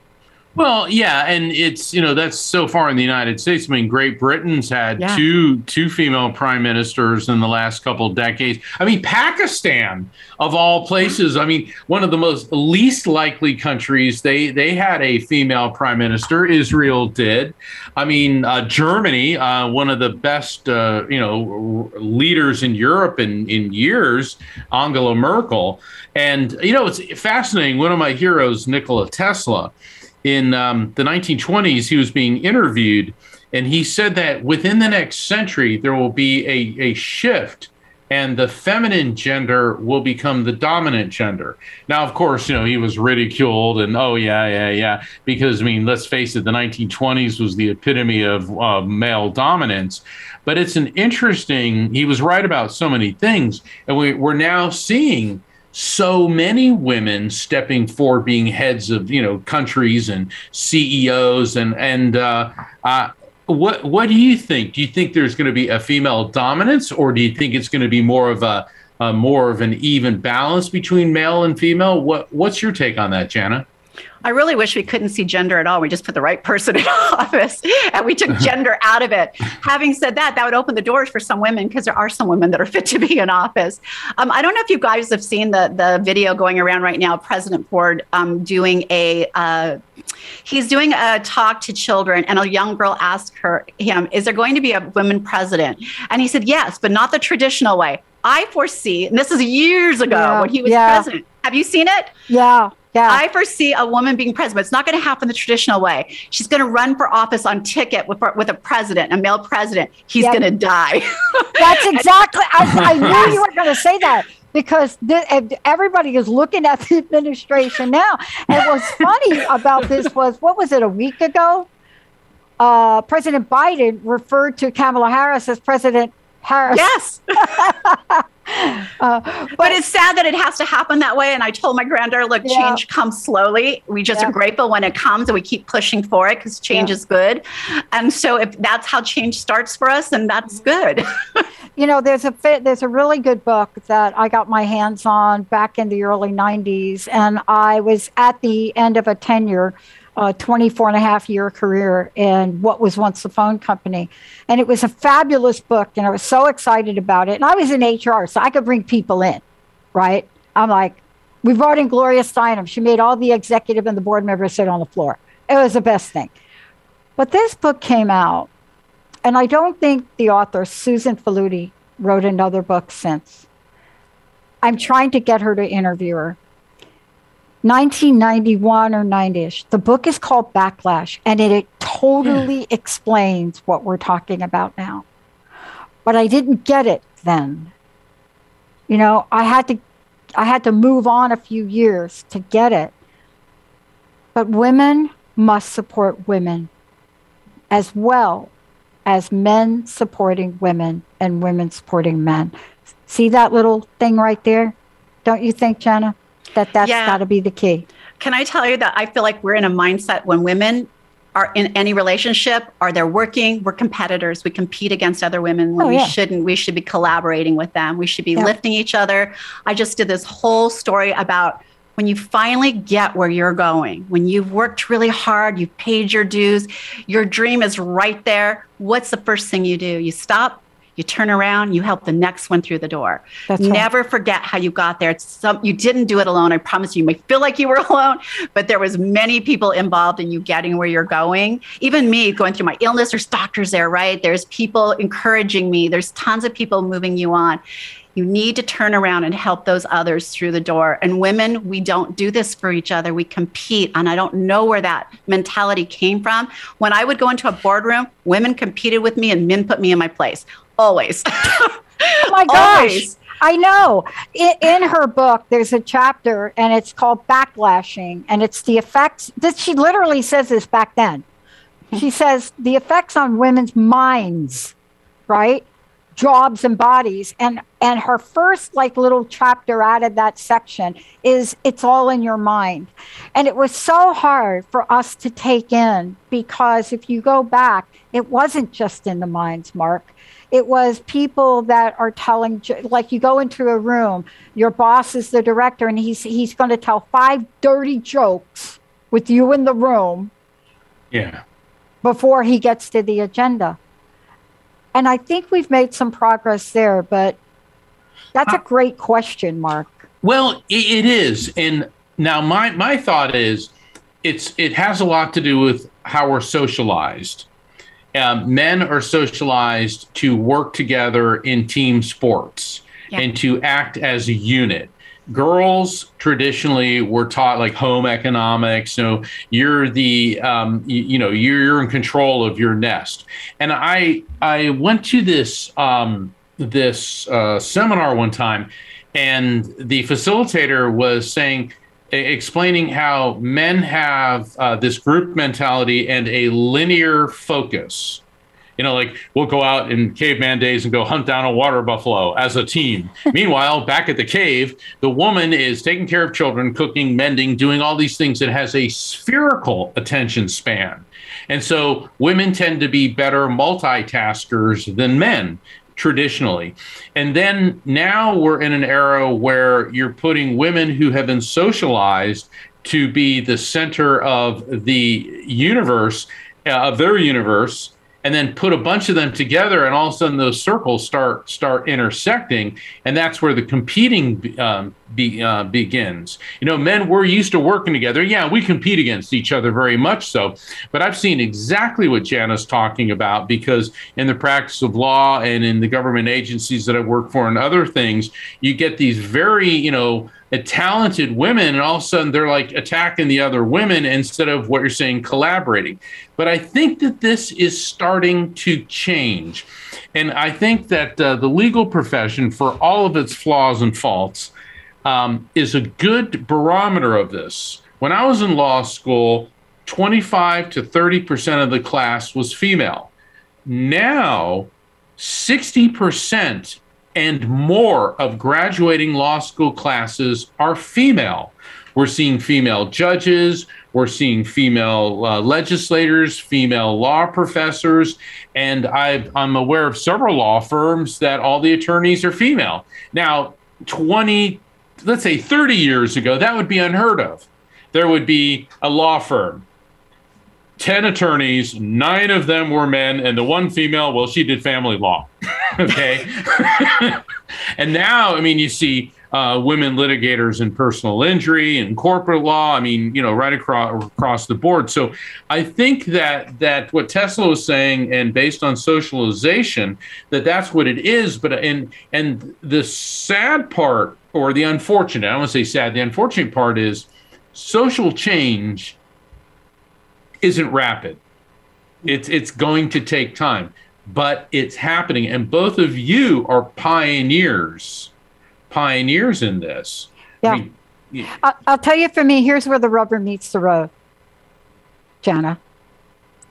Well, yeah, and it's, you know, that's so far in the United States. I mean, Great Britain's had yeah. two two female prime ministers in the last couple of decades. I mean, Pakistan, of all places, I mean, one of the most least likely countries, they they had a female prime minister. Israel did. I mean, uh, Germany, uh, one of the best, uh, you know, leaders in Europe in, in years, Angela Merkel. And, you know, it's fascinating. One of my heroes, Nikola Tesla, in um, the nineteen twenties, he was being interviewed, and he said that within the next century, there will be a, a shift, and the feminine gender will become the dominant gender. Now, of course, you know, he was ridiculed, and oh, yeah, yeah, yeah, because, I mean, let's face it, the nineteen twenties was the epitome of uh, male dominance. But it's an interesting, he was right about so many things, and we, we're now seeing so many women stepping forward, being heads of, you know, countries and C E Os. And, and uh, uh, what what do you think? Do you think there's going to be a female dominance, or do you think it's going to be more of a, a more of an even balance between male and female? What What's your take on that, Jana? I really wish we couldn't see gender at all. We just put the right person in office and we took gender out of it. Having said that, that would open the doors for some women, because there are some women that are fit to be in office. Um, I don't know if you guys have seen the, the video going around right now, President Ford um, doing a, uh, he's doing a talk to children, and a young girl asked her, him, is there going to be a woman president? And he said, yes, but not the traditional way. I foresee, and this is years ago yeah, when he was yeah. president. Have you seen it? Yeah. Yeah. I foresee a woman being president, but it's not going to happen the traditional way. She's going to run for office on ticket with, with a president, a male president. He's yep. going to die. That's exactly, I, I knew you were going to say that, because the, everybody is looking at the administration now. And what's funny about this was, what was it, a week ago? Uh, President Biden referred to Kamala Harris as President Harris. Yes. Uh, but, but it's sad that it has to happen that way. And I told my granddaughter, look, yeah. change comes slowly. We just yeah. are grateful when it comes, and we keep pushing for it because change yeah. is good. And so if that's how change starts for us, then that's good. You know, there's a there's a really good book that I got my hands on back in the early nineties. And I was at the end of a tenure, a twenty-four and a half year career in what was once the phone company. And it was a fabulous book, and I was so excited about it. And I was in H R, so I could bring people in, right? I'm like, we brought in Gloria Steinem. She made all the executive and the board members sit on the floor. It was the best thing. But this book came out, and I don't think the author, Susan Faludi, wrote another book since. I'm trying to get her to interview her. nineteen ninety-one or ninety-ish. The book is called Backlash, and it, it totally yeah. explains what we're talking about now. But I didn't get it then. You know, I had to I had to move on a few years to get it. But women must support women, as well as men supporting women and women supporting men. See that little thing right there? Don't you think, Jenna, that that's Yeah. got to be the key? Can I tell you that I feel like we're in a mindset when women are in any relationship, or they're working, we're competitors. We compete against other women when Oh, we yeah. shouldn't. We should be collaborating with them. We should be Yeah. lifting each other. I just did this whole story about when you finally get where you're going, when you've worked really hard, you've paid your dues, your dream is right there. What's the first thing you do? You stop, you turn around, you help the next one through the door. That's right. Never forget how you got there. It's some, you didn't do it alone. I promise you, you may feel like you were alone, but there was many people involved in you getting where you're going. Even me going through my illness, there's doctors there, right? There's people encouraging me. There's tons of people moving you on. You need to turn around and help those others through the door. And women, we don't do this for each other. We compete. And I don't know where that mentality came from. When I would go into a boardroom, women competed with me and men put me in my place. Always. Oh my gosh. Always. I know. In, in her book, there's a chapter and it's called Backlashing. And it's the effects. This, she literally says this back then. She says the effects on women's minds, right? Jobs and bodies. And and her first like little chapter out of that section is it's all in your mind. And it was so hard for us to take in, because if you go back, it wasn't just in the minds, Mark. It was people that are telling, like you go into a room, your boss is the director, and he's he's going to tell five dirty jokes with you in the room Yeah. before he gets to the agenda. And I think we've made some progress there, but that's a great question, Mark. Well, it, it is. And now my, my thought is it's it has a lot to do with how we're socialized. Um, men are socialized to work together in team sports Yeah. and to act as a unit. Girls traditionally were taught like home economics. You know, you're the, um, you, you know, you're, you're in control of your nest. And I, I went to this, um, this uh, seminar one time, and the facilitator was saying, explaining how men have uh, this group mentality and a linear focus. You know, like we'll go out in caveman days and go hunt down a water buffalo as a team. Meanwhile, back at the cave, the woman is taking care of children, cooking, mending, doing all these things that has a spherical attention span. And so women tend to be better multitaskers than men traditionally. And then now we're in an era where you're putting women who have been socialized to be the center of the universe, uh, of their universe, and then put a bunch of them together, and all of a sudden those circles start start intersecting, and that's where the competing um, be, uh, begins. You know, men, we're used to working together. Yeah, we compete against each other very much so, but I've seen exactly what Jana's talking about, because in the practice of law and in the government agencies that I work for and other things, you get these very, you know, talented women, and all of a sudden they're like attacking the other women instead of what you're saying, collaborating. But I think that this is starting to change. And I think that uh, the legal profession, for all of its flaws and faults, um, is a good barometer of this. When I was in law school, twenty-five to thirty percent of the class was female. Now, sixty percent and more of graduating law school classes are female. We're seeing female judges, we're seeing female uh, legislators, female law professors, and I've, I'm aware of several law firms that all the attorneys are female. Now, twenty, let's say thirty years ago, that would be unheard of. There would be a law firm, ten attorneys, nine of them were men, and the one female, well, she did family law. Okay. And now, I mean, you see uh, women litigators in personal injury and corporate law. I mean, you know, right across across the board. So I think that that what Tesla was saying, and based on socialization, that that's what it is. But and and the sad part, or the unfortunate, I don't want to say sad, the unfortunate part is social change isn't rapid. It's it's going to take time, but it's happening. And both of you are pioneers, pioneers in this. Yeah. I mean, yeah. I- I'll tell you, for me, here's where the rubber meets the road. Jana,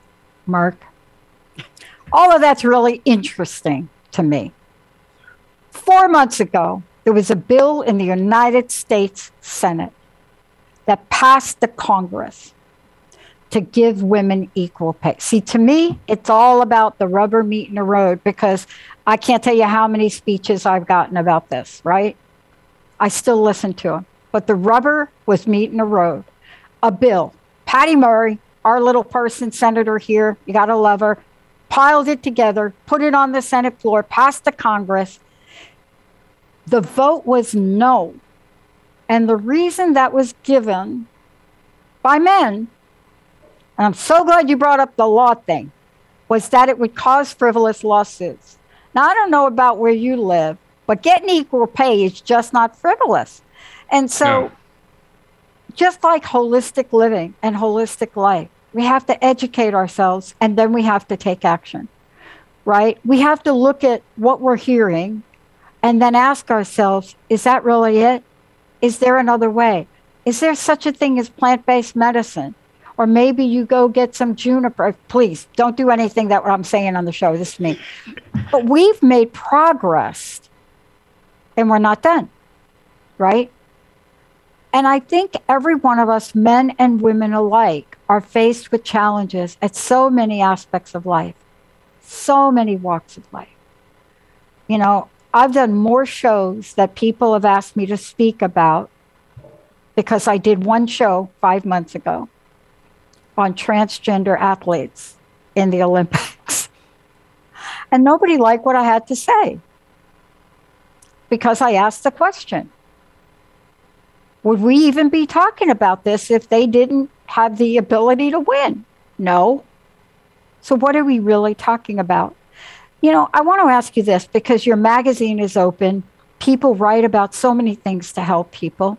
Mark, all of that's really interesting to me. Four months ago, there was a bill in the United States Senate that passed the Congress to give women equal pay. See, to me, it's all about the rubber meeting the road, because I can't tell you how many speeches I've gotten about this, right? I still listen to them. But the rubber was meeting the road. A bill. Patty Murray, our little person, senator here, you got to love her, piled it together, put it on the Senate floor, passed the Congress. The vote was no. And the reason that was given by men, and I'm so glad you brought up the law thing, was that it would cause frivolous lawsuits. Now, I don't know about where you live, but getting equal pay is just not frivolous. And so, no. Just like holistic living and holistic life, we have to educate ourselves, and then we have to take action, right? We have to look at what we're hearing and then ask ourselves, is that really it? Is there another way? Is there such a thing as plant-based medicine? Or maybe you go get some juniper. Please, don't do anything that what I'm saying on the show. This is me. But we've made progress, and we're not done, right? And I think every one of us, men and women alike, are faced with challenges at so many aspects of life, so many walks of life. You know, I've done more shows that people have asked me to speak about, because I did one show five months ago on transgender athletes in the Olympics. And nobody liked what I had to say, because I asked the question, would we even be talking about this if they didn't have the ability to win? No. So what are we really talking about? You know, I want to ask you this, because your magazine is open. People write about so many things to help people.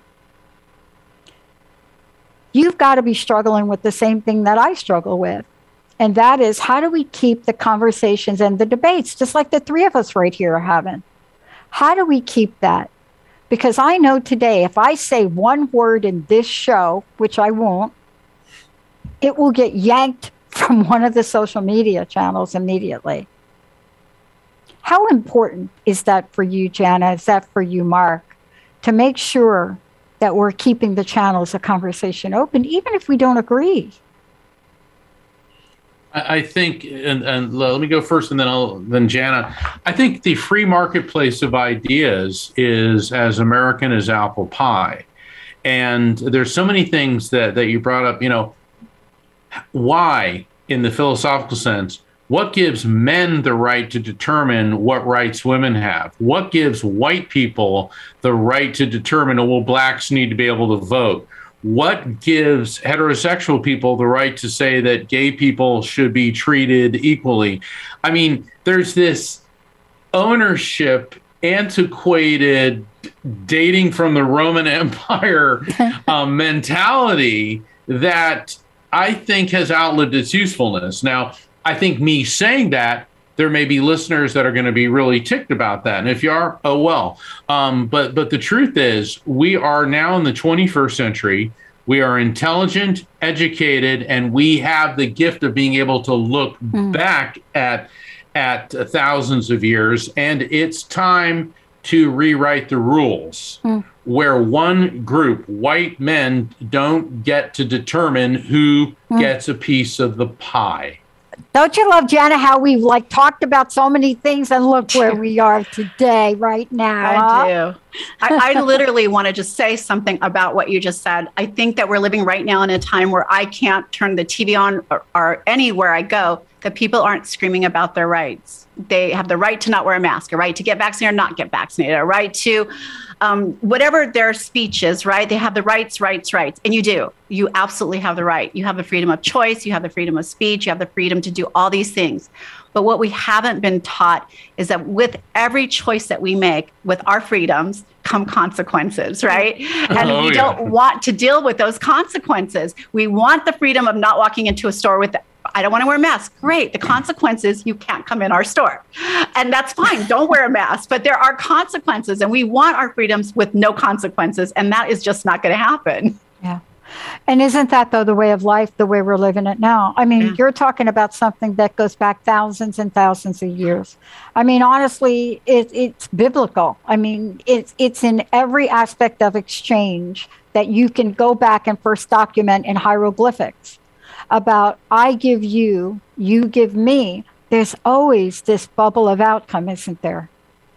You've got to be struggling with the same thing that I struggle with. And that is, how do we keep the conversations and the debates, just like the three of us right here are having? How do we keep that? Because I know today, if I say one word in this show, which I won't, it will get yanked from one of the social media channels immediately. How important is that for you, Jana? Is that for you, Mark, to make sure that we're keeping the channels of conversation open, even if we don't agree? I think, and, and let me go first, and then I'll then Jana. I think the free marketplace of ideas is as American as apple pie, and there's so many things that that you brought up. You know, why, in the philosophical sense, what gives men the right to determine what rights women have? What gives white people the right to determine, oh, well, blacks need to be able to vote? What gives heterosexual people the right to say that gay people should be treated equally? I mean, there's this ownership, antiquated, dating from the Roman Empire um, mentality that I think has outlived its usefulness. Now, I think me saying that, there may be listeners that are going to be really ticked about that. And if you are, oh, well. Um, but but the truth is, we are now in the twenty-first century. We are intelligent, educated, and we have the gift of being able to look mm. back at, at uh, thousands of years. And it's time to rewrite the rules mm. where one group, white men, don't get to determine who mm. gets a piece of the pie. Don't you love, Jana, how we've like talked about so many things, and look where we are today, right now. I do. I, I literally want to just say something about what you just said. I think that we're living right now in a time where I can't turn the T V on or, or anywhere I go that people aren't screaming about their rights. They have the right to not wear a mask, a right to get vaccinated or not get vaccinated, a right to um, whatever their speech is, right? They have the rights, rights, rights. And you do. You absolutely have the right. You have the freedom of choice. You have the freedom of speech. You have the freedom to do all these things. But what we haven't been taught is that with every choice that we make with our freedoms come consequences, right? And oh, we yeah. don't want to deal with those consequences. We want the freedom of not walking into a store with I don't want to wear a mask. Great. The consequences, you can't come in our store. And that's fine. Don't wear a mask. But there are consequences, and we want our freedoms with no consequences. And that is just not going to happen. Yeah. And isn't that, though, the way of life, the way we're living it now? I mean, yeah. You're talking about something that goes back thousands and thousands of years. I mean, honestly, it, it's biblical. I mean, it's it's in every aspect of exchange that you can go back and first document in hieroglyphics about I give you, you give me. There's always this bubble of outcome, isn't there?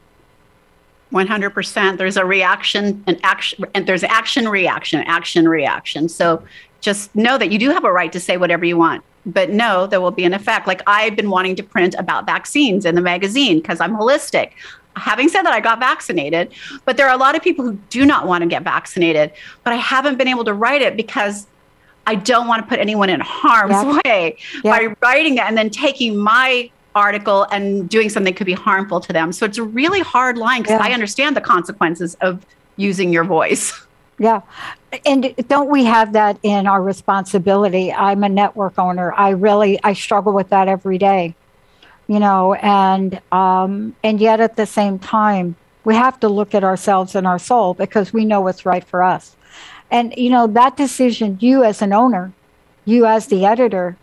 one hundred percent. There's a reaction and action, and there's action, reaction, action, reaction. So just know that you do have a right to say whatever you want, but know there will be an effect. Like I've been wanting to print about vaccines in the magazine because I'm holistic. Having said that, I got vaccinated, but there are a lot of people who do not want to get vaccinated, but I haven't been able to write it because I don't want to put anyone in harm's yep. way yep. by writing it and then taking my article and doing something that could be harmful to them. So it's a really hard line because yeah. I understand the consequences of using your voice. Yeah. And don't we have that in our responsibility? I'm a network owner. I really, I struggle with that every day, you know, and, um, and yet at the same time, we have to look at ourselves and our soul because we know what's right for us. And, you know, that decision, you as an owner, you as the editor,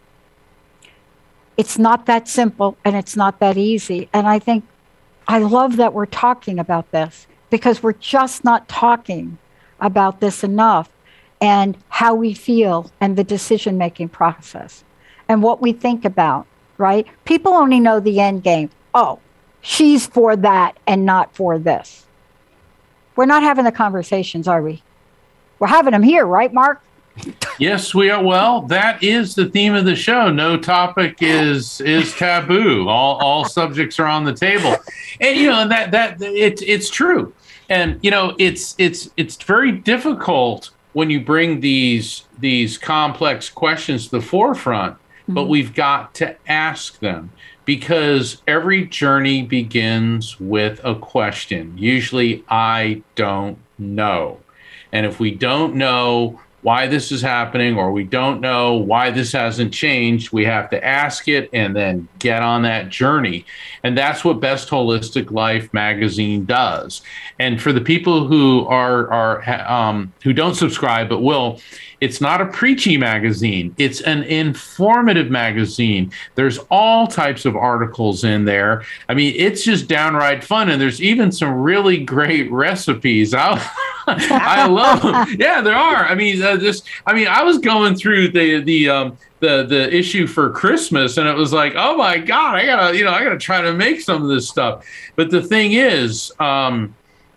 it's not that simple and it's not that easy. And I think I love that we're talking about this because we're just not talking about this enough and how we feel and the decision-making process and what we think about, right? People only know the end game. Oh, she's for that and not for this. We're not having the conversations, are we? We're having them here, right, Mark? Yes, we are. Well, that is the theme of the show. No topic is is taboo. All all subjects are on the table, and you know that that it's it's true. And you know it's it's it's very difficult when you bring these these complex questions to the forefront. Mm-hmm. But we've got to ask them because every journey begins with a question. Usually, I don't know, and if we don't know why this is happening, or we don't know why this hasn't changed, we have to ask it and then get on that journey. And that's what Best Holistic Life magazine does. And for the people who are are um, who don't subscribe but will, it's not a preachy magazine. It's an informative magazine. There's all types of articles in there. I mean, it's just downright fun. And there's even some really great recipes. I, I love them. Yeah, there are. I mean, uh, just I mean, I was going through the the um, the the issue for Christmas, and it was like, oh my God, I gotta you know I gotta try to make some of this stuff. But the thing is, um,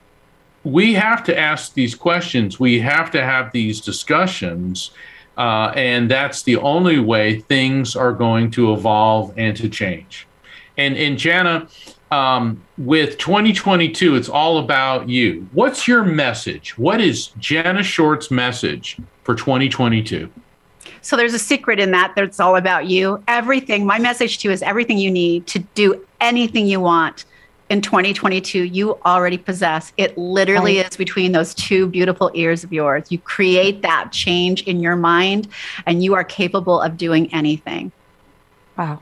we have to ask these questions. We have to have these discussions, uh, and that's the only way things are going to evolve and to change. And and Jana, um, with twenty twenty-two, it's all about you. What's your message? What is Jana Short's message for twenty twenty-two? So there's a secret in that. That's all about you. Everything. My message to you is everything you need to do anything you want in twenty twenty-two, you already possess. It literally right. is between those two beautiful ears of yours. You create that change in your mind, and you are capable of doing anything. Wow.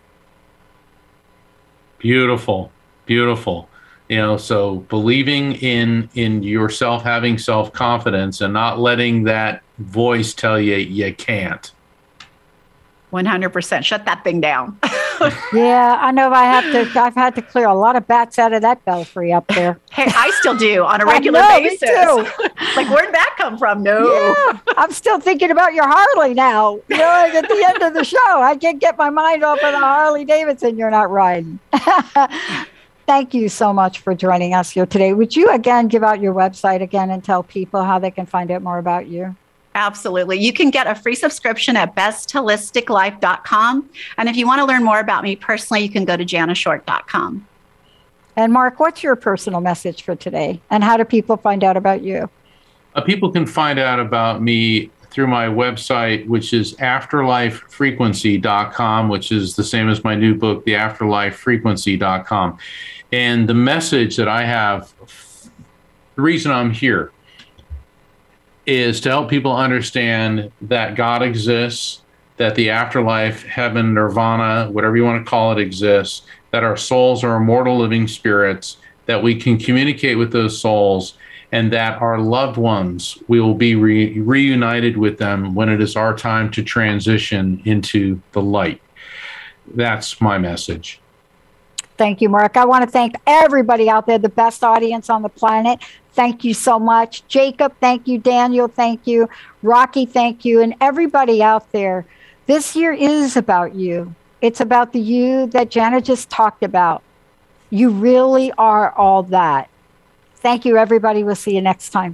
Beautiful. Beautiful. You know, so believing in in yourself, having self-confidence, and not letting that voice tell you you can't. one hundred percent. Shut that thing down. Yeah, I know. I have to. I've had to clear a lot of bats out of that belfry up there. Hey, I still do on a regular know, basis. Me too. Like, where'd that come from? No. Yeah, I'm still thinking about your Harley now. You know, like at the end of the show, I can't get my mind off of the Harley Davidson you're not riding. Thank you so much for joining us here today. Would you again give out your website again and tell people how they can find out more about you? Absolutely. You can get a free subscription at best holistic life dot com. And if you want to learn more about me personally, you can go to jana short dot com. And Mark, what's your personal message for today? And how do people find out about you? Uh, people can find out about me through my website, which is afterlife frequency dot com, which is the same as my new book, the afterlife frequency dot com. And the message that I have, the reason I'm here, is to help people understand that God exists, that the afterlife, heaven, nirvana, whatever you want to call it, exists, that our souls are immortal living spirits, that we can communicate with those souls, and that our loved ones, we will be re- reunited with them when it is our time to transition into the light. That's my message. Thank you, Mark. I want to thank everybody out there, the best audience on the planet. Thank you so much. Jacob, thank you. Daniel, thank you. Rocky, thank you. And everybody out there, this year is about you. It's about the you that Jana just talked about. You really are all that. Thank you, everybody. We'll see you next time.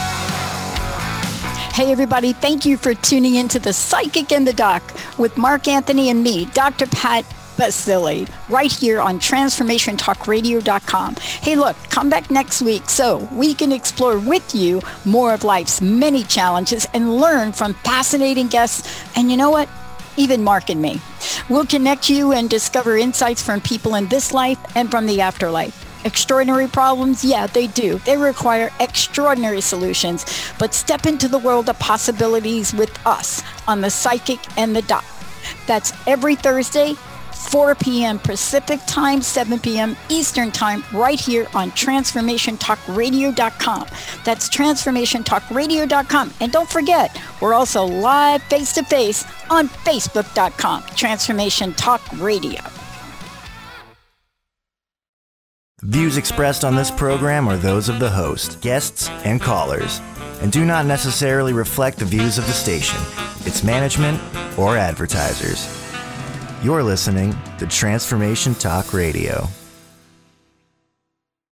Hey, everybody. Thank you for tuning into The Psychic and the Doc with Mark Anthony and me, Doctor Pat Baccili, right here on transformation talk radio dot com. Hey, look, come back next week so we can explore with you more of life's many challenges and learn from fascinating guests. And you know what? Even Mark and me. We'll connect you and discover insights from people in this life and from the afterlife. Extraordinary problems? Yeah, they do. They require extraordinary solutions. But step into the world of possibilities with us on The Psychic and the Doc. That's every Thursday, four p.m. Pacific Time, seven p.m. Eastern Time, right here on transformation talk radio dot com. That's transformation talk radio dot com. And don't forget, we're also live face-to-face on facebook dot com, Transformation Talk Radio. Views expressed on this program are those of the host, guests, and callers, and do not necessarily reflect the views of the station, its management, or advertisers. You're listening to Transformation Talk Radio.